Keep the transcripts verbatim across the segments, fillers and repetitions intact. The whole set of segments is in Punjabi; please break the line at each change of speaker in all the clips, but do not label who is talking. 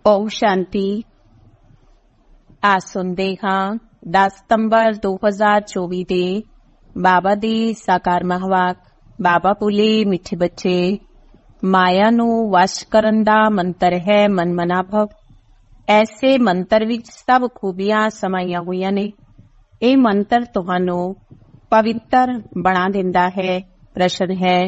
ओम शांति। आज सुनते हाँ दस सितंबर दो हज़ार चौबीस ਦੇ ਬਾਬਾ ਦੀ ਸਾਕਾਰ ਮਹਾਵਾਕ। ਬਾਬਾ ਬੋਲੇ, ਮਿੱਠੇ ਬੱਚੇ, ਮਾਇਆ ਨੂੰ ਵਸ਼ ਕਰਨ ਦਾ ਮੰਤਰ ਹੈ ਮਨਮਨਾ ਭਵ। ਐਸੇ ਮੰਤਰ ਵਿੱਚ ਸਭ ਖੂਬੀਆਂ ਸਮਾਈਆਂ ਹੋਈਆਂ ਨੇ। ਇਹ ਮੰਤਰ ਤੁਹਾਨੂੰ ਪਵਿੱਤਰ ਬਣਾ ਦਿੰਦਾ ਹੈ। ਪ੍ਰਸ਼ਨ ਹੈ,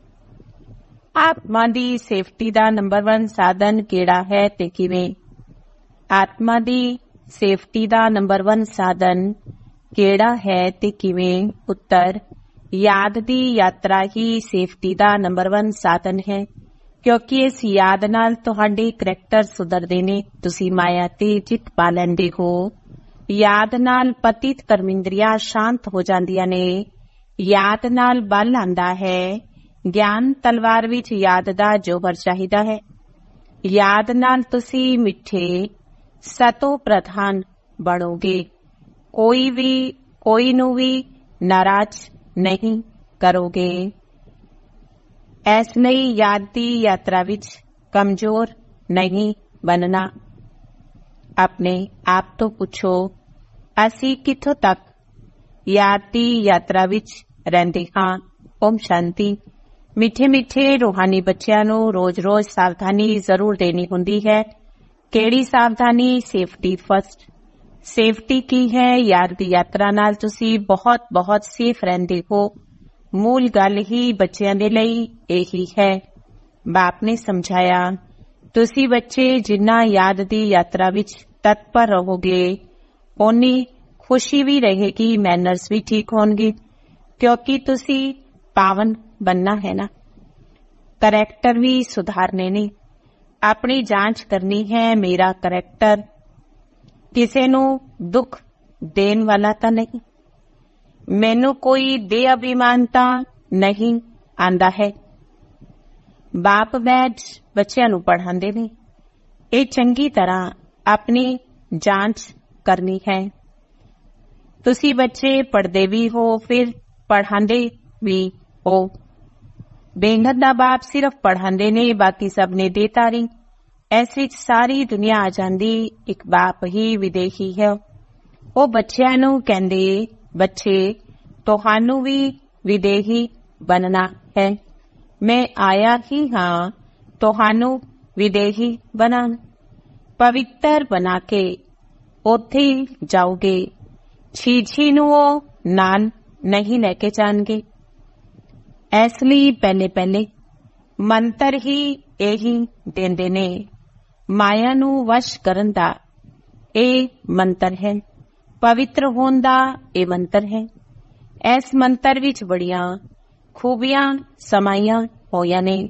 ਆਤਮਾ ਦੀ ਸੇਫਟੀ ਦਾ ਨੰਬਰ ਵਨ ਸਾਧਨ ਕਿਹੜਾ ਹੈ ਤੇ ਕਿਵੇਂ? ਆਤਮਾ ਦੀ ਸੇਫਟੀ ਦਾ ਨੰਬਰ ਵਨ ਸਾਧਨ ਕਿਹੜਾ ਹੈ ਤੇ ਕਿਵੇਂ? ਉੱਤਰ, ਯਾਦ ਦੀ ਯਾਤਰਾ ਹੀ ਸੇਫਟੀ ਦਾ ਨੰਬਰ ਵਨ ਸਾਧਨ ਹੈ, ਕਿਉਂਕਿ ਇਸ ਯਾਦ ਨਾਲ ਤੁਹਾਡੇ ਕਰੈਕਟਰ ਸੁਧਰਦੇ ਨੇ। ਤੁਸੀਂ ਮਾਇਆ ਤੇ ਜਿੱਤ ਪਾ ਲੈਂਦੇ ਹੋ। ਯਾਦ ਨਾਲ ਪਤਿਤ ਕਰਮਿੰਦਰੀਆਂ ਸ਼ਾਂਤ ਹੋ ਜਾਂਦੀਆਂ ਨੇ। ਯਾਦ ਨਾਲ ਬਲ ਆਉਂਦਾ ਹੈ। ਗਿਆਨ ਤਲਵਾਰ ਵਿੱਚ ਯਾਦ ਦਾ ਜੋਬਰ ਚਾਹੀਦਾ ਹੈ। ਯਾਦ ਨਾਲ ਤੁਸੀਂ ਮਿੱਠੇ ਸਤੋ ਪ੍ਰਧਾਨ ਬਣੋਗੇ। ਕੋਈ ਵੀ ਕੋਈ ਨੂੰ ਵੀ ਨਾਰਾਜ਼ ਨਹੀਂ ਕਰੋਗੇ। ਇਸ ਲਈ ਯਾਦ ਦੀ ਯਾਤਰਾ ਵਿੱਚ ਕਮਜ਼ੋਰ ਨਹੀਂ ਬਣਨਾ। ਆਪਣੇ ਆਪ ਤੋਂ ਪੁੱਛੋ, ਅਸੀਂ ਕਿੱਥੋਂ ਤੱਕ ਯਾਦ ਦੀ ਯਾਤਰਾ ਵਿੱਚ ਰਹਿੰਦੇ ਹਾਂ? ਓਮ ਸ਼ਾਂਤੀ। ਮਿੱਠੇ ਮਿੱਠੇ ਰੂਹਾਨੀ ਬੱਚਿਆਂ ਨੂੰ ਰੋਜ਼-ਰੋਜ਼ ਸਾਵਧਾਨੀ ਜ਼ਰੂਰ ਦੇਣੀ ਹੁੰਦੀ ਹੈ। ਕਿਹੜੀ ਸਾਵਧਾਨੀ? Safety first. ਸੇਫਟੀ ਕੀ ਹੈ? ਯਾਦ ਦੀ ਯਾਤਰਾ ਨਾਲ ਤੁਸੀਂ ਬਹੁਤ ਬਹੁਤ ਸੇਫ ਰਹਿੰਦੇ ਹੋ। ਮੂਲ ਗੱਲ ਹੀ ਬੱਚਿਆਂ ਦੇ ਲਈ ਇਹੀ ਹੈ। ਬਾਪ ਨੇ ਸਮਝਾਇਆ, ਤੁਸੀਂ ਬੱਚੇ ਜਿੰਨਾ ਯਾਦ ਦੀ ਯਾਤਰਾ ਵਿੱਚ ਤਤਪਰ ਰਹੋਗੇ, ਓਨੀ ਖੁਸ਼ੀ ਵੀ ਰਹੇਗੀ, ਮੈਨਰਸ ਵੀ ਠੀਕ ਹੋਣਗੇ, ਕਿਉਂਕਿ ਤੁਸੀਂ ਪਾਵਨ बनना है ना। करैक्टर भी सुधारने ने। अपनी जांच करनी है, मेरा करैक्टर किसी नू दुख देन वाला तो नहीं, मैनू कोई दे अभिमान तो नहीं आंदा है। बाप बैठ बच्चियां नू पढ़ांदे ने। ये चंगी तरह अपनी जांच करनी है। तुसी बच्चे पढ़दे भी हो, फिर पढ़ांदे भी हो। बेंगत दा बाप सिर्फ पढ़ांदे ने, बाकी सब ने देतारी। इस विच सारी दुनिया आ जांदी, एक बाप ही विदेही है। वो बच्चियां नू कहंदे, बच्चे तुहानू भी विदेही बनना है। मैं आया ही हाँ तुहानू विदेही बनान। पवित्र बना के उत्थे जाओगे। छीछी नू वो नान नहीं लेके जाणगे। ਇਸ ਲਈ ਪਹਿਲੇ ਪਹਿਲੇ ਮੰਤਰ ਹੀ ਇਹੀ ਦਿੰਦੇ ਨੇ। ਮਾਇਆ ਨੂੰ ਵਸ਼ ਕਰਨ ਦਾ ਇਹ ਮੰਤਰ ਹੈ। ਪਵਿੱਤਰ ਹੋਣ ਦਾ ਇਹ ਮੰਤਰ ਹੈ। ਇਸ ਮੰਤਰ ਵਿੱਚ ਬੜੀਆਂ ਖੂਬੀਆਂ ਸਮਾਈਆਂ ਹੋਈਆਂ ਨੇ।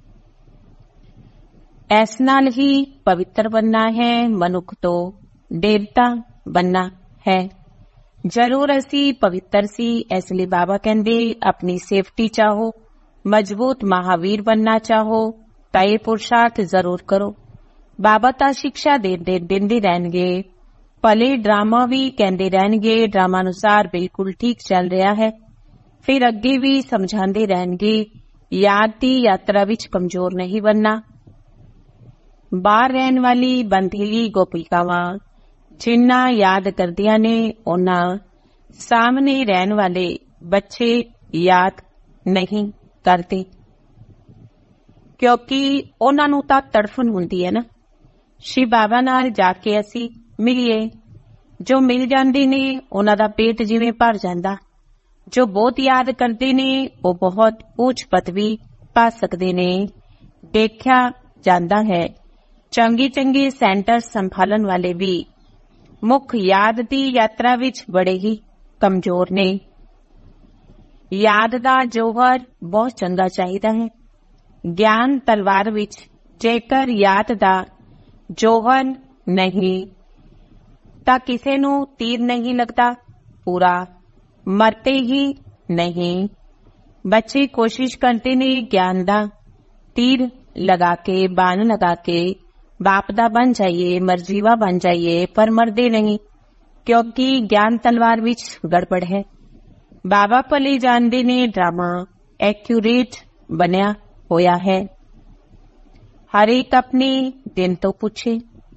ਇਸ ਨਾਲ ਹੀ ਪਵਿੱਤਰ ਬਣਨਾ ਹੈ, ਮਨੁੱਖ ਤੋਂ ਦੇਵਤਾ ਬਣਨਾ ਹੈ। जरूर असी पवित्र सी, इसलिए बाबा कहंदे अपनी सेफ्टी चाहो, मजबूत महावीर बनना चाहो तो ये पुरुषार्थ जरूर करो। बाबा ता शिक्षा दे दे देंदे रहणगे। भले ड्रामा भी कहंदे रहणगे, ड्रामा अनुसार बिल्कुल ठीक चल रहा है, फिर अगे भी समझांदे रहणगे। याद दी यात्रा विच कमजोर नहीं बनना। बाहर रहन वाली बंधेली गोपिकावां जिन्ना याद करदियां ने, उन्ना सामने रहन वाले बच्चे याद नहीं करते, क्योंकि उन्हां नूं तां तड़फन हुंदी है ना। श्री बाबा नाल जाके असी मिलिए। जो मिल जांदे ने उन्हां दा पेट जिवें भर जांदा। जो बहुत याद करदे ने वो बहुत ऊंच पदवी पा सकदे ने। देखिया जांदा है चंगी चंगी सेंटर संभालन वाले भी मुख याद दी यात्रा विच बड़े ही कमजोर ने। याद दा जोहर बहुत चंगा चाहिदा है। ज्ञान तलवार विच जेकर याद दा जोहर नहीं तां किसे नू तीर नहीं लगता, पूरा मरते ही नहीं। बच्चे कोशिश करते ने ज्ञान दा तीर लगा के, बाण लगा के बाप दा बन जाइए, मर्जीवा बन जाइए, पर मरदे नहीं, क्योंकि ज्ञान तलवार विच गड़बड़ है। बाबा भले जानदे ने ड्रामा एक्यूरेट बनया होया है। हर एक अपने दिन तो पूछे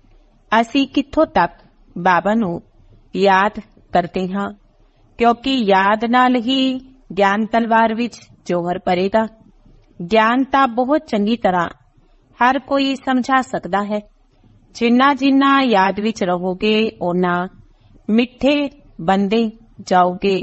ਅਸੀਂ ਕਿੱਥੋਂ ਤੱਕ ਬਾਬਾ ਨੂੰ ਯਾਦ ਕਰਦੇ ਹਾਂ, ਕਿਉਂਕਿ ਯਾਦ ਨਾਲ ਹੀ ਗਿਆਨ ਤਲਵਾਰ ਵਿੱਚ ਜੋਹਰ ਭਰੇਗਾ। ਗਿਆਨ ਤਾਂ ਬਹੁਤ ਚੰਗੀ ਤਰ੍ਹਾਂ ਹਰ ਕੋਈ ਸਮਝਾ ਸਕਦਾ ਹੈ। ਜਿੰਨਾ ਜਿੰਨਾ ਯਾਦ ਵਿੱਚ ਰਹੋਗੇ ਓਨਾ ਮਿੱਠੇ ਬੰਦੇ ਜਾਓਗੇ।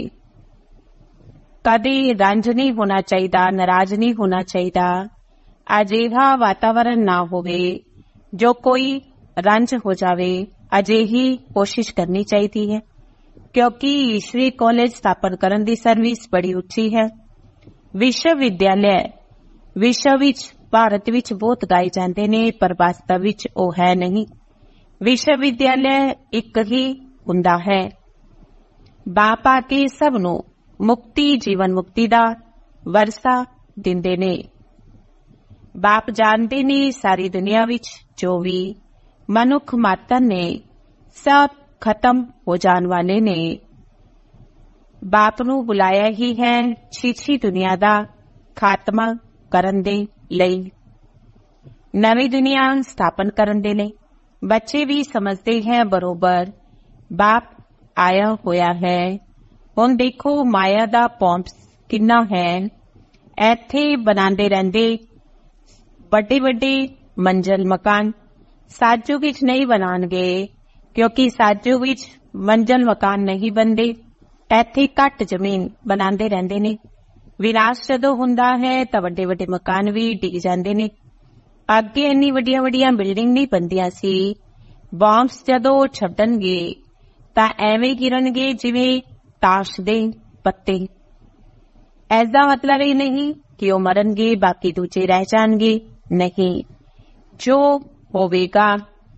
ਕਦੇ ਰੰਜ ਨਹੀਂ ਹੋਣਾ ਚਾਹੀਦਾ, ਨਾਰਾਜ਼ ਨਹੀਂ ਹੋਣਾ ਚਾਹੀਦਾ। ਅਜਿਹਾ ਵਾਤਾਵਰਨ ਨਾ ਹੋਵੇ ਜੋ ਕੋਈ ਰੰਜ ਹੋ ਜਾਵੇ। ਅਜਿਹੀ ਕੋਸ਼ਿਸ਼ ਕਰਨੀ ਚਾਹੀਦੀ ਹੈ, ਕਿਉਂਕਿ ਈਸ਼ਵਰੀ ਕਾਲਜ ਸਥਾਪਨ ਕਰਨ ਦੀ ਸਰਵਿਸ ਬੜੀ ਉੱਚੀ ਹੈ। ਵਿਸ਼ਵ ਵਿਦਿਆਲਿਆ ਵਿਸ਼ਵ ਵਿੱਚ ਭਾਰਤ ਵਿੱਚ ਬਹੁਤ ਗਾਏ ਜਾਂਦੇ ਨੇ, ਪਰ ਵਾਸਤਵ ਵਿੱਚ ਉਹ ਹੈ ਨਹੀਂ। ਵਿਸ਼ਵ ਵਿਦਿਆਲਿਆ ਇੱਕ ਹੀ ਹੁੰਦਾ ਹੈ। ਬਾਪ ਆ ਕੇ ਸਭ ਨੂੰ ਮੁਕਤੀ, ਜੀਵਨ ਮੁਕਤੀ ਦਾ ਵਰਸਾ ਦਿੰਦੇ ਨੇ। ਬਾਪ ਜਾਣਦੇ ਨੇ ਸਾਰੀ ਦੁਨੀਆ ਵਿੱਚ ਜੋ ਵੀ ਮਨੁੱਖ ਮਾਤਰ ਨੇ ਸਭ ਖਤਮ ਹੋ ਜਾਣ ਵਾਲੇ ਨੇ। ਬਾਪ ਨੂੰ ਬੁਲਾਇਆ ਹੀ ਹੈ ਛੀਛੀ ਦੁਨੀਆ ਦਾ ਖਾਤਮਾ ਕਰਨ ਦੇ ਲਈ, ਨਵੀਂ ਦੁਨੀਆ ਸਥਾਪਨ ਕਰਨ ਦੇ ਲਈ। ਬੱਚੇ ਵੀ ਸਮਝਦੇ ਹੈ ਬਰੋਬਰ ਬਾਪ ਆਇਆ ਹੋਇਆ ਹੈ। ਹੁਣ ਦੇਖੋ ਮਾਇਆ ਦਾ ਪੌਂਪਸ ਕਿੰਨਾ ਹੈ। ਇੱਥੇ ਬਣਾਉਂਦੇ ਰਹਿੰਦੇ ਵੱਡੇ ਵੱਡੇ ਮੰਜ਼ਲ ਮਕਾਨ। ਸਾਜੋ ਵਿੱਚ ਨਹੀਂ ਬਣਾਉਣਗੇ, ਕਿਉਂਕਿ ਸਾਜੋ ਵਿੱਚ ਮੰਜ਼ਲ ਮਕਾਨ ਨਹੀਂ ਬਣਦੇ। ਇੱਥੇ ਘੱਟ ਜ਼ਮੀਨ ਬਣਾਉਂਦੇ ਰਹਿੰਦੇ ਨੇ। ਵਿਨਾਸ਼ ਜਦੋਂ ਹੁੰਦਾ ਹੈ ਤਾਂ ਵੱਡੇ ਵੱਡੇ ਮਕਾਨ ਵੀ ਡਿੱਗ ਜਾਂਦੇ ਨੇ। ਅੱਗੇ ਇੰਨੀ ਵੱਡੀਆਂ ਵੱਡੀਆਂ ਬਿਲਡਿੰਗ ਨਹੀਂ ਬਣਦੀਆਂ ਸੀ। ਬੰਬਸ ਜਦੋਂ ਛੱਡਣਗੇ ਤਾਂ ਐਵੇਂ ਗਿਰਨਗੇ ਜਿਵੇਂ ਤਾਸ਼ ਦੇ ਪੱਤੇ। ਐਸਾ ਮਤਲਬ ਇਹ ਨਹੀਂ ਕਿ ਉਹ ਮਰਨਗੇ ਬਾਕੀ ਦੂਜੇ ਰਹਿ ਜਾਣਗੇ, ਨਹੀਂ। ਜੋ ਹੋਵੇਗਾ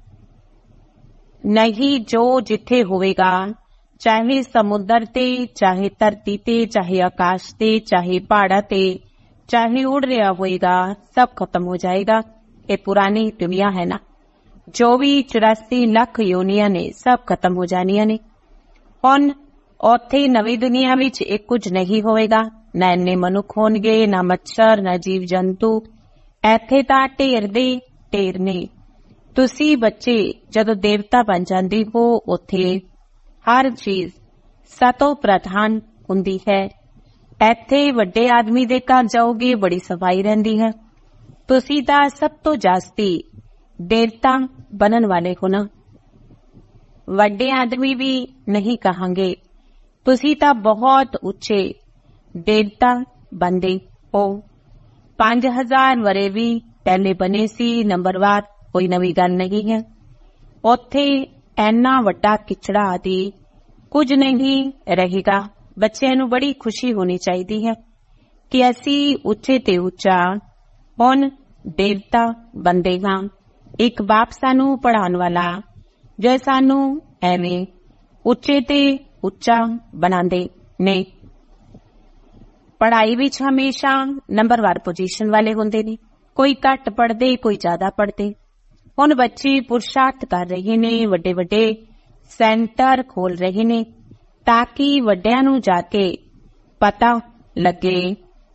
ਨਹੀਂ, ਜੋ ਜਿੱਥੇ ਹੋਵੇਗਾ, ਚਾਹੇ ਸਮੁੰਦਰ ਤੇ, ਚਾਹੇ ਧਰਤੀ ਤੇ, ਚਾਹੇ ਆਕਾਸ਼ ਤੇ, ਚਾਹੇ ਪਹਾੜਾਂ ਤੇ, ਚਾਹੇ ਉੜ ਰਿਹਾ ਹੋਏਗਾ, ਸਭ ਖਤਮ ਹੋ ਜਾਏਗਾ। ਇਹ ਪੁਰਾਣੀ ਦੁਨੀਆ ਹੈ ਨਾ, ਜੋ ਵੀ ਚੁਰਾਸੀ ਲੱਖ ਯੋਨੀਆਂ ਨੇ ਸਭ ਖਤਮ ਹੋ ਜਾਣੀਆਂ ਨੇ। ਹੁਣ ਉੱਥੇ ਨਵੀਂ ਦੁਨੀਆ ਵਿੱਚ ਇਹ ਕੁਝ ਨਹੀਂ ਹੋਵੇਗਾ। ਨਾ ਇੰਨੇ ਮਨੁੱਖ ਹੋਣਗੇ, ਨਾ ਮੱਛਰ, ਨਾ ਜੀਵ ਜੰਤੂ। ਇੱਥੇ ਤਾਂ ਢੇਰ ਦੇ ਢੇਰ ਨੇ। ਤੁਸੀਂ ਬੱਚੇ ਜਦੋਂ ਦੇਵਤਾ ਬਣ ਜਾਂਦੇ ਹੋ, ਉੱਥੇ ਹਰ ਚੀਜ਼ ਸਤੋ ਪ੍ਰਧਾਨ ਹੁੰਦੀ ਹੈ। ਇੱਥੇ ਵੱਡੇ ਆਦਮੀ ਦੇ ਘਰ ਜਾਓਗੇ, ਬੜੀ ਸਫਾਈ ਰਹਿੰਦੀ ਹੈ। ਤੁਸੀਂ ਤਾਂ ਸਭ ਤੋਂ ਜਾਸਤੀ ਦੇਵਤਾ ਬਣਨ ਵਾਲੇ ਹੋ ਨਾ। ਵੱਡੇ ਆਦਮੀ ਵੀ ਨਹੀਂ ਕਹਾਂਗੇ, ਤੁਸੀਂ ਤਾਂ ਬਹੁਤ ਉੱਚੇ ਦੇਵਤਾ ਬਣਦੇ ਹੋ। ਪੰਜ ਹਜ਼ਾਰ ਵਰੇ ਵੀ ਪਹਿਲੇ ਬਣੇ ਸੀ। ਨੰਬਰਵਾਰ ਕੋਈ ਨਵੀਂ ਗੱਲ ਨਹੀਂ ਹੈ। ਉੱਥੇ ਇੰਨਾ ਵੱਡਾ ਕਿਚੜਾ ਆਦਿ ਕੁਝ ਨਹੀਂ ਰਹੇਗਾ। ਬੱਚਿਆਂ ਨੂੰ ਬੜੀ ਖੁਸ਼ੀ ਹੋਣੀ ਚਾਹੀਦੀ ਹੈ ਕਿ ਅਸੀਂ ਉੱਚੇ ਤੇ ਉੱਚਾ ਹੁਣ ਦੇਵਤਾ ਬਣਦੇ ਹਾਂ। ਇੱਕ ਬਾਪ ਸਾਨੂੰ ਪੜ੍ਹਾਉਣ ਵਾਲਾ ਜੋ ਸਾਨੂੰ ਐਵੇਂ ਉੱਚੇ ਤੇ ਉੱਚਾ ਬਣਾਉਂਦੇ ਨੇ। ਪੜ੍ਹਾਈ ਵਿੱਚ ਹਮੇਸ਼ਾ ਨੰਬਰਵਾਰ ਪੋਜੀਸ਼ਨ ਵਾਲੇ ਹੁੰਦੇ ਨੇ। ਕੋਈ ਘੱਟ ਪੜ੍ਹਦੇ, ਕੋਈ ਜ਼ਿਆਦਾ ਪੜ੍ਹਦੇ। ਹੁਣ ਬੱਚੇ ਪੁਰਸ਼ਾਰਥ ਕਰ ਰਹੇ ਨੇ, ਵੱਡੇ ਵੱਡੇ ਸੈਂਟਰ ਖੋਲ ਰਹੇ ਨੇ ਤਾਂ ਕਿ ਵੱਡਿਆਂ ਨੂੰ ਜਾ ਕੇ ਪਤਾ ਲੱਗੇ।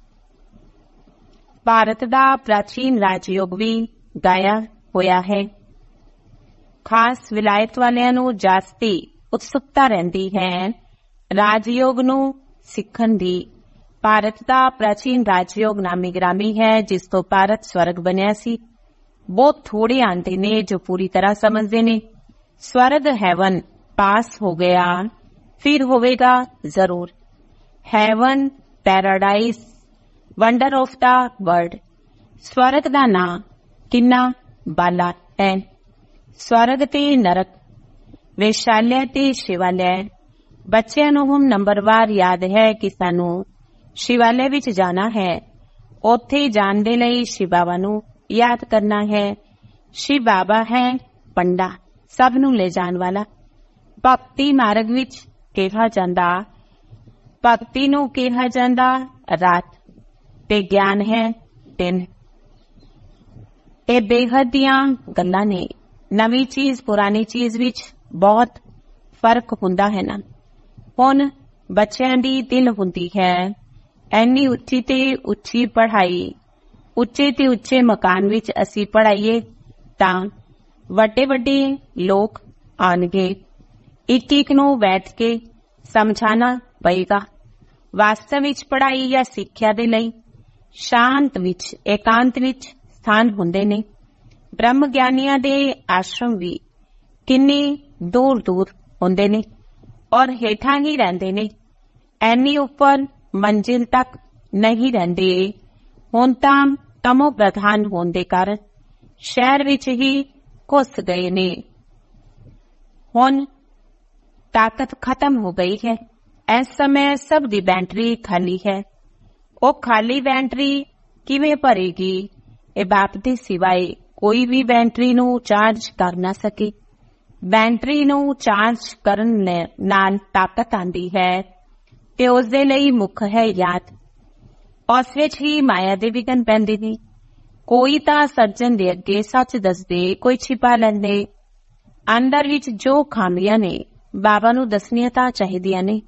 ਭਾਰਤ ਦਾ ਪ੍ਰਾਚੀਨ ਰਾਜਯੋਗ ਵੀ ਗਾਇਆ ਹੋਇਆ ਹੈ। ਖਾਸ ਵਿਲਾਇਤ ਵਾਲਿਆਂ ਨੂੰ ਜਾਸਤੀ ਉਤਸੁਕਤਾ ਰਹਿੰਦੀ ਹੈ ਰਾਜਯੋਗ ਨੂੰ ਸਿੱਖਣ ਦੀ। ਭਾਰਤ ਦਾ ਪ੍ਰਾਚੀਨ ਰਾਜਯੋਗ ਨਾਮੀ ਗ੍ਰਾਮੀ ਹੈ, ਜਿਸ ਤੋਂ ਭਾਰਤ ਸਵਰਗ ਬਣਿਆ ਸੀ। ਬਹੁਤ ਥੋੜੇ ਆਂਦੇ ਨੇ ਜੋ ਪੂਰੀ ਤਰ੍ਹਾਂ ਸਮਝਦੇ ਨੇ। ਸਵਰਗ ਹੈਵਨ ਪਾਸ ਹੋ ਗਿਆ, ਫਿਰ ਹੋਵੇਗਾ ਜ਼ਰੂਰ heaven paradise, wonder of the world. ਸਵਰਗ ਦਾ ਨਾਂ ਕਿੰਨਾ ਬਾਲਾ ਹੈ। ਸਵਰਗ ਤੇ ਨਰਕ, ਵੈਸ਼ਾਲਿਆ ਤੇ ਸ਼ਿਵਾਲਿਆ। ਬੱਚਿਆਂ ਨੂੰ ਹੁਣ ਨੰਬਰਵਾਰ ਯਾਦ ਹੈ ਕਿ ਸਾਨੂੰ ਸ਼ਿਵਾਲਿਆ ਵਿੱਚ ਜਾਣਾ ਹੈ। ਉੱਥੇ ਜਾਣ ਦੇ ਲਈ ਸ਼ਿਵ ਬਾਬਾ ਨੂੰ ਯਾਦ ਕਰਨਾ ਹੈ। ਸ਼ਿਵ ਬਾਬਾ ਹੈ ਪੰਡਾ, ਸਭ ਨੂੰ ਲੈ ਜਾਣ ਵਾਲਾ। ਭਗਤੀ ਮਾਰਗ ਵਿੱਚ ਕਿਹਾ ਜਾਂਦਾ, ਭਗਤੀ ਨੂੰ ਕਿਹਾ ਜਾਂਦਾ ਰਾਤ ਤੇ ਗਿਆਨ ਹੈ ਦਿਨ। ਇਹ ਬੇਹੱਦ ਦੀਆਂ ਗੱਲਾਂ ਨੇ। ਨਵੀਂ ਚੀਜ਼ ਪੁਰਾਣੀ ਚੀਜ਼ ਵਿੱਚ ਬਹੁਤ ਫਰਕ ਹੁੰਦਾ ਹੈ ਨਾ। ਹੁਣ ਬੱਚਿਆਂ ਦੀ ਦਿਲ ਹੁੰਦੀ ਹੈ ਐਨੀ ਉੱਚੀ ਤੇ ਉੱਚੀ ਪੜ੍ਹਾਈ, ਉੱਚੇ ਤੇ ਉੱਚੇ ਮਕਾਨ ਵਿੱਚ ਅਸੀਂ ਪੜ੍ਹਾਈਏ ਤਾਂ ਵੱਡੇ ਵੱਡੇ ਲੋਕ ਆਉਣਗੇ। ਇੱਕ ਇੱਕ ਨੂੰ ਬੈਠ ਕੇ ਸਮਝਾਣਾ ਪਏਗਾ। ਵਾਸਤਵ ਵਿੱਚ ਪੜ੍ਹਾਈ ਜਾਂ ਸਿੱਖਿਆ ਦੇ ਲਈ ਸ਼ਾਂਤ ਵਿੱਚ, ਏਕਾਂਤ ਵਿੱਚ ਸਥਾਨ ਹੁੰਦੇ ਨੇ। ਬ੍ਰਹਮ ਗਿਆਨੀਆਂ ਦੇ ਆਸ਼ਰਮ ਵੀ ਕਿੰਨੇ ਦੂਰ ਦੂਰ ਹੁੰਦੇ ਨੇ ਔਰ ਹੇਠਾਂ ਹੀ ਰਹਿੰਦੇ ਨੇ। ਐਨੀ ਉੱਪਰ ਮੰਜ਼ਿਲ ਤੱਕ ਨਹੀਂ ਰਹਿੰਦੇ। ਹੁਣ ਤਾਂ ਤਮੋ ਪ੍ਰਧਾਨ ਹੋਣ ਦੇ ਕਾਰਨ ਸ਼ਹਿਰ ਵਿੱਚ ਹੀ ਘੁਸ ਗਏ ਨੇ। ਹੁਣ ਤਾਕਤ ਖਤਮ ਹੋ ਗਈ ਹੈ। ਇਸ ਸਮੇਂ ਸਭ ਦੀ ਬੈਟਰੀ ਖਾਲੀ ਹੈ। ਉਹ ਖਾਲੀ ਬੈਟਰੀ ਕਿਵੇਂ ਭਰੇਗੀ? ਇਹ ਬਾਪ ਦੇ ਸਿਵਾਏ ਕੋਈ ਵੀ ਬੈਟਰੀ ਨੂੰ ਚਾਰਜ ਕਰ ਨਾ ਸਕੇ। ਬੈਟਰੀ ਨੂੰ ਚਾਰਜ ਕਰਨ ਨਾਲ ਤਾਕਤ ਆਉਂਦੀ ਹੈ ਤੇ ਉਸ ਦੇ ਲਈ ਮੁੱਖ ਹੈ ਯਾਦ। ਉਸ ਵਿੱਚ ਹੀ ਮਾਇਆ ਦੇ ਵਿਘਨ ਪੈਂਦੇ ਨੇ। ਕੋਈ ਤਾਂ ਸਰਜਨ ਦੇ ਅੱਗੇ ਸੱਚ ਦੱਸਦੇ, ਕੋਈ ਛਿਪਾ ਲੈਂਦੇ। ਅੰਦਰ ਵਿੱਚ ਜੋ ਖਾਮੀਆਂ ਨੇ ਬਾਬਾ ਨੂੰ ਦੱਸਣੀਆਂ ਤਾਂ ਚਾਹੀਦੀਆਂ ਨੇ।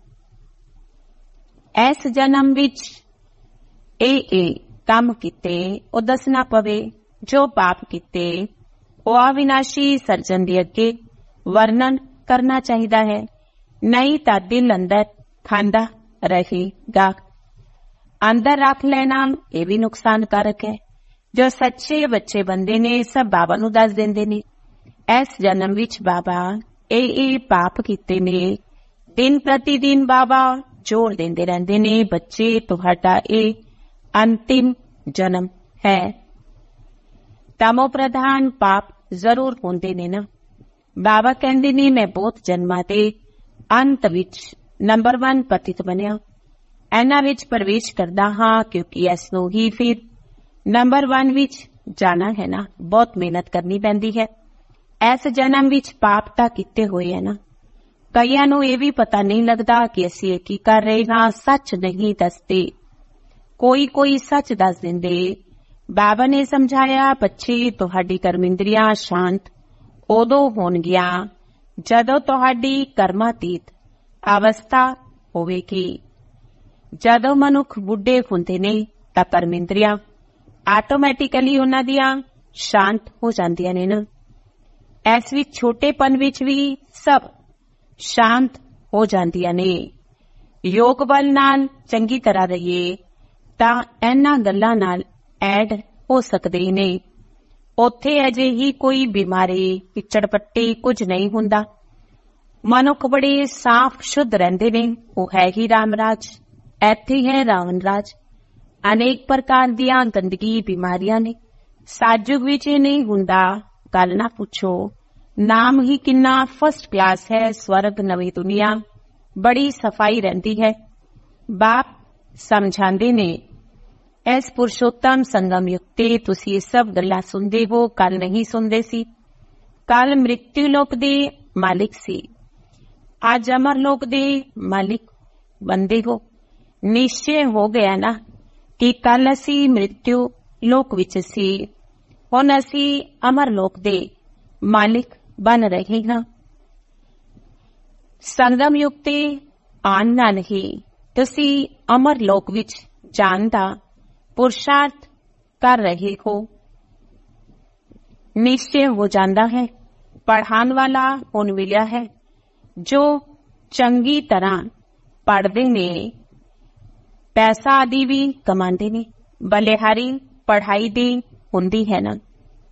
ਇਸ ਜਨਮ ਵਿੱਚ ਇਹ ਇਹ ਕੰਮ ਕੀਤੇ ਉਹ ਦੱਸਣਾ ਪਵੇ। ਜੋ ਪਾਪ ਕੀਤੇ ਉਹ ਅਵਿਨਾਸ਼ੀ ਸਰਜਨ ਦੇ ਅੱਗੇ ਵਰਣਨ ਕਰਨਾ ਚਾਹੀਦਾ ਹੈ। ਨਹੀਂ ਤਾਂ ਦਿਲ ਅੰਦਰ ਖਾਂਦਾ ਰਹੇਗਾ। ਅੰਦਰ ਰੱਖ ਲੈਣਾ ਇਹ ਵੀ ਨੁਕਸਾਨਕਾਰਕ ਹੈ। ਜੋ ਸੱਚੇ ਬੱਚੇ ਬੰਦੇ ਨੇ ਸਭ ਬਾਬਾ ਨੂੰ ਦੱਸ ਦਿੰਦੇ ਨੇ। ਇਸ ਜਨਮ ਵਿੱਚ ਬਾਬਾ ਇਹ ਇਹ ਪਾਪ ਕੀਤੇ ਨੇ। ਦਿਨ ਪ੍ਰਤੀ ਦਿਨ ਬਾਬਾ ਜੋਰ ਦਿੰਦੇ ਰਹਿੰਦੇ ਨੇ, ਬੱਚੇ ਤੁਹਾਡਾ ਇਹ ਅੰਤਿਮ ਜਨਮ ਹੈ। ਤਮੋ ਪ੍ਰਧਾਨ ਪਾਪ ਜ਼ਰੂਰ ਹੁੰਦੇ ਨੇ ਨਾ। ਬਾਬਾ ਕਹਿੰਦੇ ਨੇ ਮੈਂ ਬਹੁਤ ਜਨਮਾਂ ਦੇ ਅੰਤ ਵਿੱਚ ਨੰਬਰ ਵਨ ਪਤਿਤ ਬਣਿਆ। ਇਹਨਾਂ ਵਿੱਚ ਪ੍ਰਵੇਸ਼ ਕਰਦਾ ਹਾਂ ਕਿਉਂਕਿ ਇਸ ਨੂੰ ਹੀ ਫਿਰ ਨੰਬਰ ਵਨ ਵਿੱਚ ਜਾਣਾ ਹੈ ਨਾ। ਬਹੁਤ ਮਿਹਨਤ ਕਰਨੀ ਪੈਂਦੀ ਹੈ। ਇਸ ਜਨਮ ਵਿੱਚ ਪਾਪ ਤਾਂ ਕੀਤੇ ਹੋਏ ਹੈ ਨਾ। ਕਈਆਂ ਨੂੰ ਇਹ ਵੀ ਪਤਾ ਨਹੀਂ ਲੱਗਦਾ ਕਿ ਅਸੀਂ ਇਹ ਕੀ ਕਰ ਰਹੇ ਹਾਂ। ਸੱਚ ਨਹੀਂ ਦੱਸਦੇ। ਕੋਈ ਕੋਈ ਸੱਚ ਦੱਸ ਦਿੰਦੇ। ਬਾਬਾ ਨੇ ਸਮਝਾਇਆ ਬੱਚੇ ਤੁਹਾਡੀ ਕਰਮ ਇੰਦਰੀਆਂ ਸ਼ਾਂਤ ਉਦੋਂ ਹੋਣਗੀਆਂ ਜਦੋਂ ਤੁਹਾਡੀ ਕਰਮਾਤੀਤ ਅਵਸਥਾ ਹੋਵੇਗੀ। ਜਦੋਂ ਮਨੁੱਖ ਬੁੱਢੇ ਹੁੰਦੇ ਨੇ ਤਾਂ ਕਰਮ ਇੰਦਰੀਆਂ ਆਟੋਮੈਟਿਕਲੀ ਉਹਨਾਂ ਦੀਆਂ ਸ਼ਾਂਤ ਹੋ ਜਾਂਦੀਆਂ ਨੇ ਨਾ। ਇਸ ਵਿੱਚ ਛੋਟੇਪਨ ਵਿੱਚ ਵੀ ਸਭ ਸ਼ਾਂਤ ਹੋ ਜਾਂਦੀਆਂ ਨੇ। ਯੋਗ ਬਲ ਨਾਲ ਚੰਗੀ ਤਰ੍ਹਾਂ ਰਹੀਏ ਤਾਂ ਇਹਨਾਂ ਗੱਲਾਂ ਨਾਲ ਐਡ ਹੋ ਸਕਦੇ ਨੇ। ਉੱਥੇ ਅਜੇ ਹੀ ਕੋਈ ਬਿਮਾਰੀ ਚਿੜਪੱਟੀ ਕੁਝ ਨਹੀਂ ਹੁੰਦਾ। ਮਨੁੱਖ ਬੜੇ ਸਾਫ਼ ਸ਼ੁੱਧ ਰਹਿੰਦੇ ਨੇ। ਉਹ ਹੈ ਹੀ ਰਾਮ ਰਾਜ। ਇੱਥੇ ਹੈ ਰਾਵਣ ਰਾਜ। ਅਨੇਕ ਪ੍ਰਕਾਰ ਦੀਆਂ ਗੰਦਗੀ ਬਿਮਾਰੀਆਂ ਨੇ। ਸਾਜੁਗ ਵਿੱਚ ਇਹ ਨਹੀਂ ਹੁੰਦਾ। ਗੱਲ ਨਾ ਪੁੱਛੋ। ਨਾਮ ਹੀ ਕਿੰਨਾ ਫਸਟ ਕਲਾਸ ਹੈ। ਸਵਰਗ ਨਵੀਂ ਦੁਨੀਆ ਬੜੀ ਸਫਾਈ ਰਹਿੰਦੀ ਹੈ। ਬਾਪ ਸਮਝਾਉਂਦੇ ਨੇ ਇਸ ਪੁਰਸ਼ੋਤਮ ਸੰਗਮ ਯੁੱਗ ਤੇ ਤੁਸੀਂ ਇਹ ਸਭ ਗੱਲਾਂ ਸੁਣਦੇ ਹੋ। ਕੱਲ ਨਹੀਂ ਸੁਣਦੇ ਸੀ। ਕੱਲ ਮ੍ਰਿਤਿੂ ਲੋਕ ਦੇ ਮਾਲਿਕ ਸੀ। ਅੱਜ ਅਮਰ ਲੋਕ ਦੇ ਮਾਲਿਕ ਬੰਦੇ ਹੋ। ਨਿਸ਼ਚੈ ਹੋ ਗਿਆ ਨਾ ਕਿ ਕੱਲ ਅਸੀਂ ਮ੍ਰਿਤਿੂ ਲੋਕ ਵਿੱਚ ਸੀ। ਹੁਣ ਅਸੀਂ ਅਮਰ ਲੋਕ ਦੇ ਮਾਲਿਕ ਬਣ ਰਹੇ ਹਾਂ। ਸੰਗਮ ਯੁੱਗ ਤੇ ਆਉਣ ਨਾਲ ਹੀ ਤੁਸੀਂ ਅਮਰ ਲੋਕ ਵਿੱਚ ਜਾਣ ਦਾ ਪੁਰਸ਼ਾਰਥ ਕਰ ਰਹੇ ਹੋ। ਨਿਸ਼ਚੈ ਹੋ ਜਾਂਦਾ ਹੈ। ਪੜ੍ਹਾਉਣ ਵਾਲਾ ਹੁਣ ਮਿਲਿਆ ਹੈ ਜੋ ਚੰਗੀ ਤਰ੍ਹਾਂ ਪੜ੍ਹਦੇ ਨੇ, ਪੈਸਾ ਆਦਿ ਵੀ ਕਮਾਉਂਦੇ ਨੇ। ਬਲਿਹਾਰੀ ਪੜ੍ਹਾਈ ਦੀ ਹੁੰਦੀ ਹੈ ਨਾ।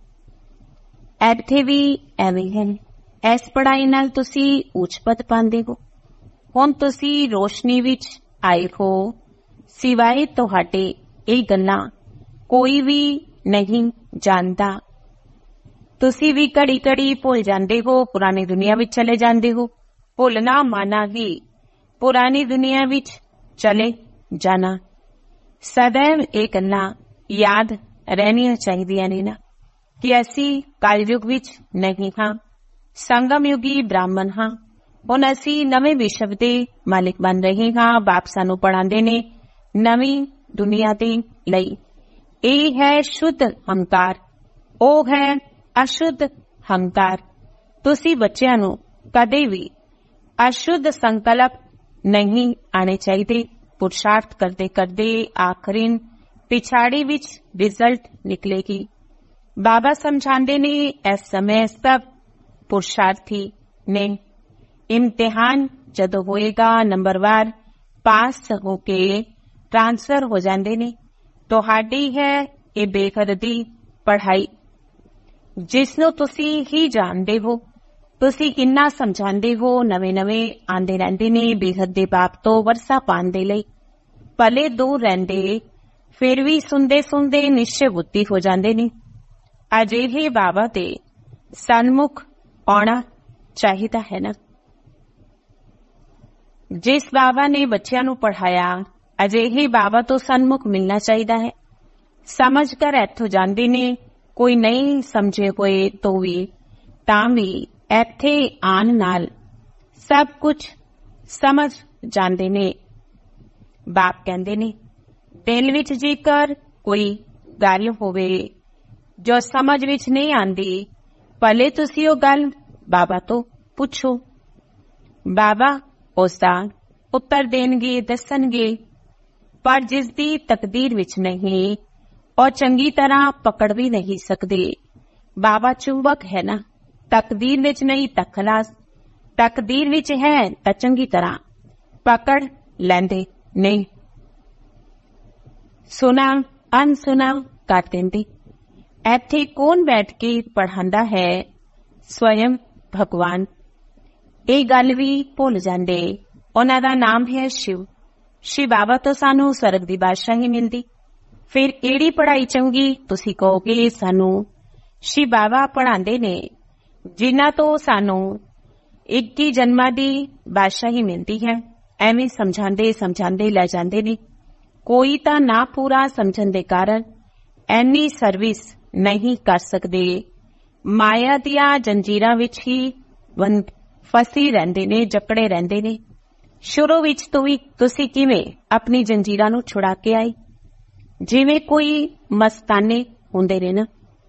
ਇੱਥੇ ਵੀ ਐਵੇਂ ਹੈ। ਇਸ ਪੜ੍ਹਾਈ ਨਾਲ ਤੁਸੀਂ ਉੱਚ ਪਦ ਪਾਉਂਦੇ ਹੋ। ਹੁਣ ਤੁਸੀਂ ਰੋਸ਼ਨੀ ਵਿੱਚ ਆਏ ਹੋ। ਸਿਵਾਏ ਤੁਹਾਡੇ ਇਹ ਗੱਲਾਂ ਕੋਈ ਵੀ ਨਹੀਂ ਜਾਣਦਾ। ਤੁਸੀਂ ਵੀ ਘੜੀ ਘੜੀ ਭੁੱਲ ਜਾਂਦੇ ਹੋ। ਪੁਰਾਣੀ ਦੁਨੀਆ ਵਿੱਚ ਚਲੇ ਜਾਂਦੇ ਹੋ। ਭੁੱਲਣਾ ਮਾਨਾ ਹੀ ਪੁਰਾਣੀ ਦੁਨੀਆ ਵਿੱਚ ਚਲੇ ਜਾਣਾ। ਸदैव ਇਹ ਗੱਲਾਂ ਯਾਦ ਰਹਿਣੀਆਂ ਚਾਹੀਦੀਆਂ ਨੇ ਨਾ ਕਿ ਅਸੀਂ ਕਲਯੁਗ ਵਿੱਚ ਨਹੀਂ ਹਾਂ। ਸੰਗਮ ਯੁਗੀ ਬ੍ਰਾਹਮਣ ਹਾਂ। ਹੁਣ ਅਸੀਂ ਨਵੇਂ ਵਿਸ਼ਵ ਦੇ ਮਾਲਿਕ ਬਣ ਰਹੇ ਹਾਂ। ਬਾਪ ਸਾਨੂੰ ਪੜ੍ਹਾਉਂਦੇ ਨੇ ਨਵੀਂ ਦੁਨੀਆ ਦੇ ਲਈ। ਇਹ ਹੈ ਸ਼ੁੱਧ ਹੰਕਾਰ, ਉਹ ਹੈ ਅਸ਼ੁੱਧ ਹੰਕਾਰ। ਤੁਸੀਂ ਬੱਚਿਆਂ ਨੂੰ ਕਦੇ ਵੀ ਅਸ਼ੁੱਧ ਸੰਕਲਪ ਨਹੀਂ ਆਣੇ ਚਾਹੀਦੇ। ਪੁਰਸ਼ਾਰਥ ਕਰਦੇ ਕਰਦੇ ਆਖਰਿਨ ਪਿਛਾੜੀ ਵਿੱਚ ਰਿਜ਼ਲਟ ਨਿਕਲੇਗੀ। बाबा समझाते ने इस समय सब पुरुषार्थी ने इम्तिहान जदों होएगा नंबरवार पास होके ट्रांसफर हो जाते ने। तुहाडी है ये बेहद पढ़ाई जिसनों तुसी ही जानते हो। तुसी किन्ना समझाते हो, नवे नवे आंदे रहिंदे ने बेहद दे बाप तो वरसा पाउण दे लई। भले दूर रहिंदे फिर भी सुनते सुनते निश्चय बुद्धि हो जाते ने। अजिहे बाबा दे सन्मुख आउणा चाहिदा है ना। जिस बाबा ने बच्चों नूं पढ़ाया अजिहे बाबा तो सन्मुख मिलना चाहिदा है। समझ कर इत्थों जांदे ने, कोई नहीं समझे होए तो भी तां भी इत्थे आन नाल सब कुछ समझ जांदे ने। बाप कहंदे ने दिल विच जेकर कोई गल होवे जो समझ विच नहीं आंदी, भले तुसी ओ गल बाबा तो पुछो। बाबा उसदा उत्तर देणगे, दसणगे, पर जिसदी तकदीर विच नहीं और चंगी तरह पकड़ भी नहीं सकते। बाबा चुंबक है ना, तकदीर विच नहीं तां खलास, तकदीर विच है तां चंगी तरह पकड़ लैंदे नहीं। सुना अनसुना कर देंदे। इत्थे कौन बैठ के पढ़ांदा है? स्वयं भगवान। ये गल भी भुल जांदे। उन्हां दा नाम है शिव। शिव बाबा तो सानू स्वर्ग दी बादशाही मिलदी। फिर किहड़ी पढ़ाई चंगी? तुसी कहोगे सानू शिव बाबा पढ़ांदे ने जिन्हां तो सानू इक्की जन्मां दी बादशाही मिलदी है। एवें समझांदे समझांदे लै जांदे ने। कोई तां ना पूरा समझण दे कारण एनी सर्विस नहीं कर सकदे। माया दियां जंजीरां विच ही फसी रहिंदे ने, जकड़े रहिंदे ने। शुरू विच तो भी तुसी किवें अपनी जंजीरां नूं छुड़ा के आए? जिवें कोई मस्ताने हुंदे ने ना।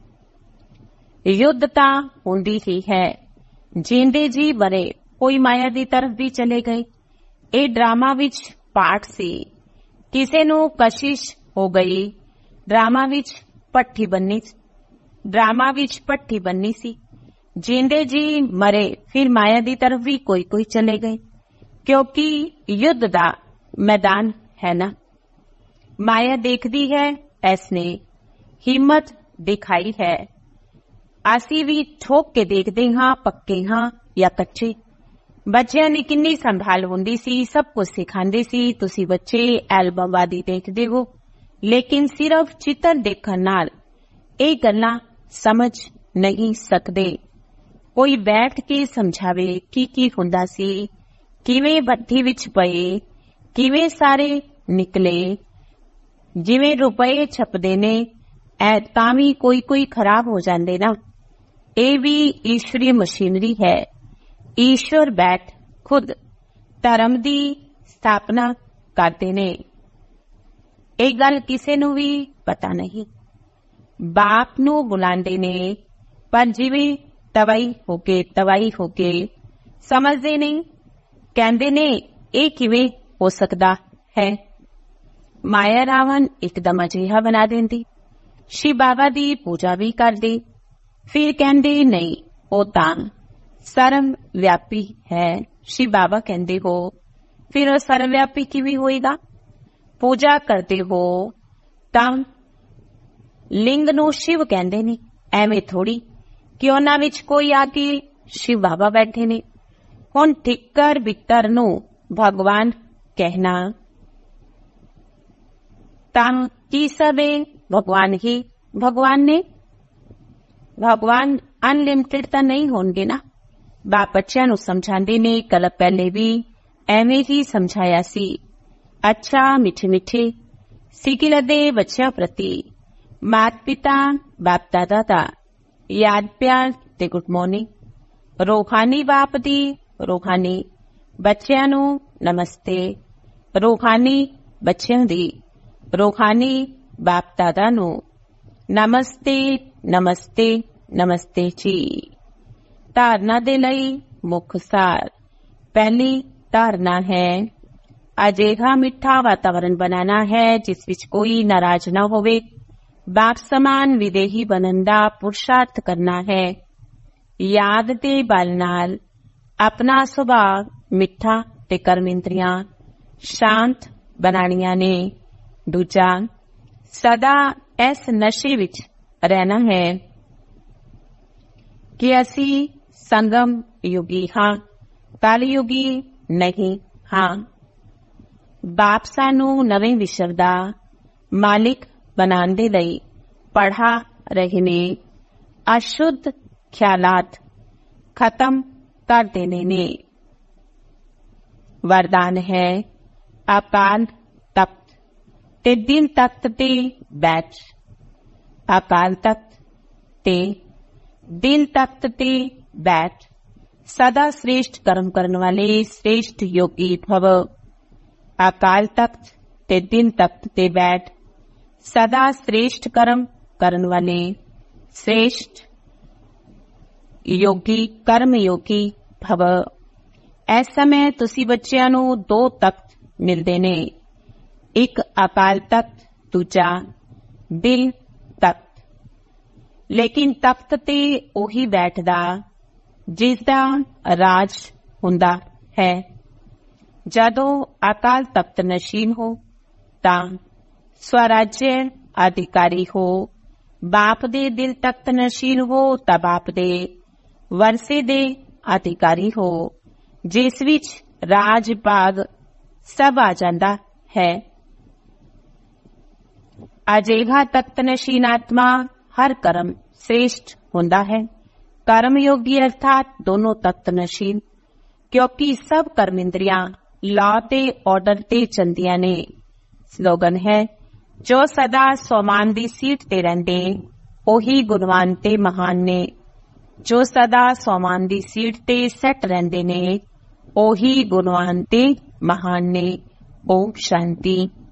युद्ध तां हुंदी ही है। जींदे जी मरे कोई माया दी तरफ भी चले गए। ये ड्रामा विच पाठ सी। किसे नूं कशिश हो गई, drama which पट्ठी Banni drama which पट्ठी बन्नी सी। जींदे जी मरे फिर माया दी तरफ भी कोई कोई चले गए, क्योंकि युद्ध दा मैदान है ना। माया देखती है, इसने हिम्मत दिखाई है। असी भी ठोक के देखते हाँ, पक्के हाँ या कच्चे। बच्चों ने किन्नी संभाल हुंदी सी, सब कुछ सिखांदे सी। तुसी बच्चे एल्बम वादी देखदे हो, लेकिन सिर्फ चित्र देखण नाल ये गल्लां समझ नहीं सकदे। कोई बैठ के समझावे की की हुंदा सी, किवें भट्ठी विच पए, किवें सारे निकले। जिवें रुपए छपदे ने ऐ तां भी कोई कोई खराब हो जांदे ना। ये भी ईश्वरी मशीनरी है। ईश्वर बैठ खुद धर्म दी स्थापना करते ने। ये गल किसे नूं भी पता नहीं। बाप नूं बुलांदे ने, पर जिवें तवाई होके तवाई होके समझदे नहीं। कहंदे ने ये किवें हो सकदा है। माया रावण एकदम अजिहा बना देंदी। शिव बाबा दी पूजा भी कर दे। फिर कहंदे नहीं वो तां सर्व व्यापी है। शिव बाबा कहंदे हो फिर वो सर्वव्यापी किवें होएगा? पूजा करते हो तां लिंग नूं शिव कहंदे ने। एवें थोड़ी कि उन्हां विच कोई आके शिव बाबा बैठे ने। हुण ठिक्कर बिक्कर नूं भगवान कहना तां की सबे भगवान ही भगवान ने। भगवान अनलिमिटेड तां नहीं होणगे ना। बाप बच्चों नूं समझांदे ने। कल पहले भी एवें ही समझाया सी। अच्छा मिठे मिठे सिकिल दे बच्चों प्रति मात पिता बाप दादा दा याद प्यार ते गुड मॉर्निंग। रूहानी बाप दी रूहानी बच्चों नूं नमस्ते। रूहानी बच्चों दी रूहानी बाप दादा नूं नमस्ते नमस्ते नमस्ते जी। धारणा दे लई मुख सार। पहली धारणा है अजिहा मिठा वातावरण बनाना है जिस विच कोई नाराज ना होवे, ਬਾਪ ਸਮਾਨ ਵਿਦੇਹੀ ਬਣਨ ਦਾ ਪੁਰਸ਼ਾਰਥ ਕਰਨਾ ਹੈ। ਯਾਦ ਦੇ ਬਲ ਨਾਲ ਆਪਣਾ ਸੁਭਾਅ ਮਿੱਠਾ ਤੇ ਕਰਮ ਇੰਦਰੀਆਂ ਸ਼ਾਂਤ ਬਣਾਉਣੀਆਂ ਨੇ। ਦੂਜਾ, ਸਦਾ ਇਸ ਨਸ਼ੇ ਵਿੱਚ ਰਹਿਣਾ ਹੈ ਕਿ ਅਸੀਂ ਸੰਗਮ ਯੁਗੀ ਹਾਂ, ਕਲਯੁਗੀ ਨਹੀਂ ਹਾਂ। ਬਾਪ ਸਾਨੂੰ ਨਵੇਂ ਵਿਸ਼ਵ ਦਾ ਮਾਲਿਕ ਬਣਾਉਣ ਦੇ ਲਈ ਪੜ੍ਹਾ ਰਹੇ ਨੇ। ਅਸ਼ੁੱਧ ਖਿਆਲਾਤ ਖਤਮ ਕਰ ਦੇਣੇ ਨੇ। ਵਰਦਾਨ ਹੈ ਅਕਾਲ ਤਖਤ ਤੇ ਦਿਲ ਤਖਤ ਤੇ ਬੈਠ। ਅਕਾਲ ਤਖਤ ਤੇ ਦਿਲ ਤਖਤ ਤੇ ਬੈਠ ਸਦਾ ਸ੍ਰੇਸ਼ਟ ਕਰਮ ਕਰਨ ਵਾਲੇ ਸ੍ਰੇਸ਼ਟ ਯੋਗੀ ਭਵ। ਅਕਾਲ ਤਖਤ ਤੇ ਦਿਲ ਤਖਤ ਤੇ ਬੈਠ ਸਦਾ ਸ੍ਰੇਸ਼ਟ ਕਰਮ ਕਰਨ ਵਾਲੇ ਸ੍ਰੇਸ਼ਟ ਯੋਗੀ ਕਰਮ ਯੋਗੀ ਭਵ। ਇਸ ਸਮੇਂ ਤੁਸੀਂ ਬੱਚਿਆਂ ਨੂੰ ਦੋ ਤਖਤ ਮਿਲਦੇ ਨੇ, ਇੱਕ ਅਕਾਲ ਤਖਤ, ਦੂਜਾ ਦਿਲ ਤਖਤ। ਲੇਕਿਨ ਤਖਤ ਤੇ ਉਹੀ ਬੈਠਦਾ ਜਿਸ ਦਾ ਰਾਜ ਹੁੰਦਾ ਹੈ। ਜਦੋਂ ਅਕਾਲ ਤਖਤ ਨਸ਼ੀਨ ਹੋ ਤਾਂ ਸਵਰਾਜਯ ਅਧਿਕਾਰੀ ਹੋ। ਬਾਪ ਦੇ ਦਿਲ ਤਖਤ ਨਸ਼ੀਨ ਹੋ ਤਾਂ ਬਾਪ ਦੇ ਵਰਸੇ ਦੇ ਅਧਿਕਾਰੀ ਹੋ, ਜਿਸ ਵਿੱਚ ਰਾਜ ਭਾਗ ਸਭ ਆ ਜਾਂਦਾ ਹੈ। ਅਜਿਹਾ ਤਖਤ ਨਸ਼ੀਨ ਆਤਮਾ ਹਰ ਕਰਮ ਸ੍ਰੇਸ਼ਟ ਹੁੰਦਾ ਹੈ। ਕਰਮ ਯੋਗੀ ਅਰਥਾਤ ਦੋਨੋਂ ਤਖਤ ਨਸ਼ੀਨ, ਕਿਉਂਕਿ ਸਭ ਕਰਮ ਇੰਦਰੀਆਂ ਲਾਅ ਤੇ ਆਰਡਰ ਤੇ ਚਲਦੀਆਂ ਨੇ। ਸਲੋਗਨ ਹੈ, ਜੋ ਸਦਾ ਸੋਮਾਨ ਦੀ ਸੀਟ ਤੇ ਰਹਿੰਦੇ ਉਹੀ ਗੁਣਵਾਨ ਤੇ ਮਹਾਨ ਨੇ। ਜੋ ਸਦਾ ਸੋਮਾਨ ਦੀ ਸੀਟ ਤੇ ਸੈੱਟ ਰਹਿੰਦੇ ਨੇ ਉਹੀ ਗੁਣਵਾਨ ਤੇ ਮਹਾਨ ਨੇ। ਓਮ ਸ਼ਾਂਤੀ।